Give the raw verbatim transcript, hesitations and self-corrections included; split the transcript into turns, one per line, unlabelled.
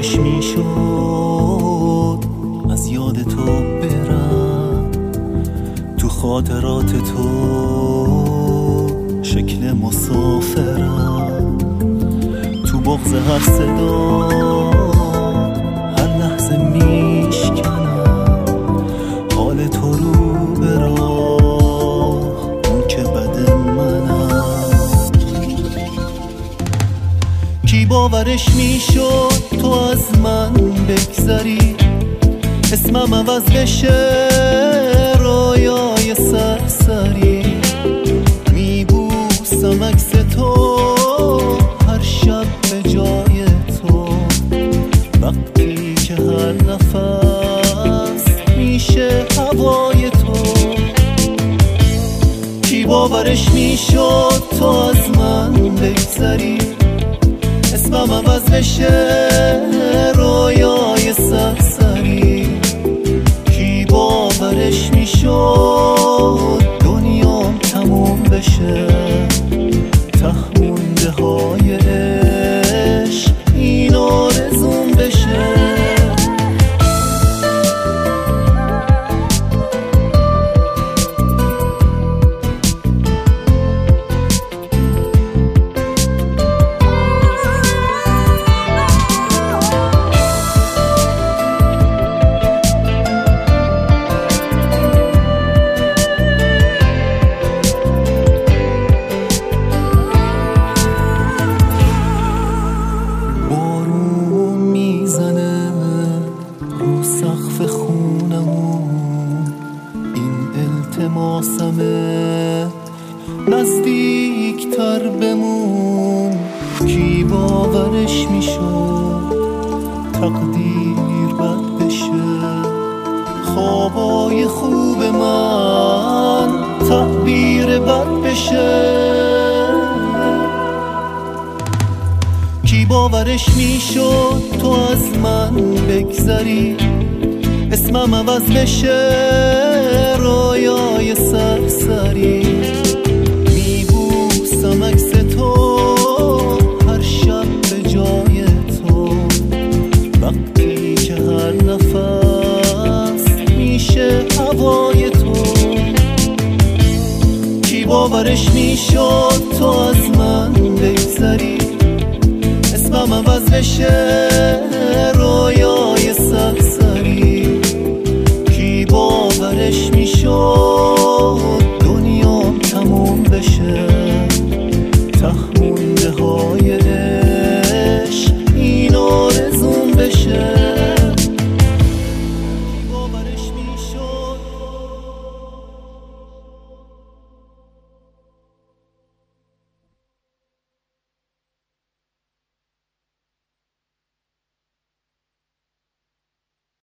باورش میشد از یاد تو برم، تو خاطرات تو شکل مسافرم، تو بغض هر صدا هر لحظه میشکنم حال تو رو به راه، اون که بد منم. کی باورش میشد تو از من بگذری، اسمم عوض بشه رویای سرسری، میبوسم عکس تو هر شب به جای تو، وقتی که هر نفس میشه هوای تو. کی باورش میشد تو از من بگذری، اسمم عوض بشه رویای سرسری، کی باورش میشد دنیام تموم بشه، ته مونده های عشق این آرزوم بشه. سقف خونمون این التماسمه نزدیکتر بمون، کی باورش میشد تقدیر بد بشه، خوابای خوب من تعبیر بد بشه. کی باورش میشد تو از من بگذری، اسمم عوض بشه رویای سرسری، میبوسم عکس تو هر شب به جای تو، وقتی که هر نفس میشه هوای تو. کی باورش میشد تو از من بگذری، اسمم عوض بشه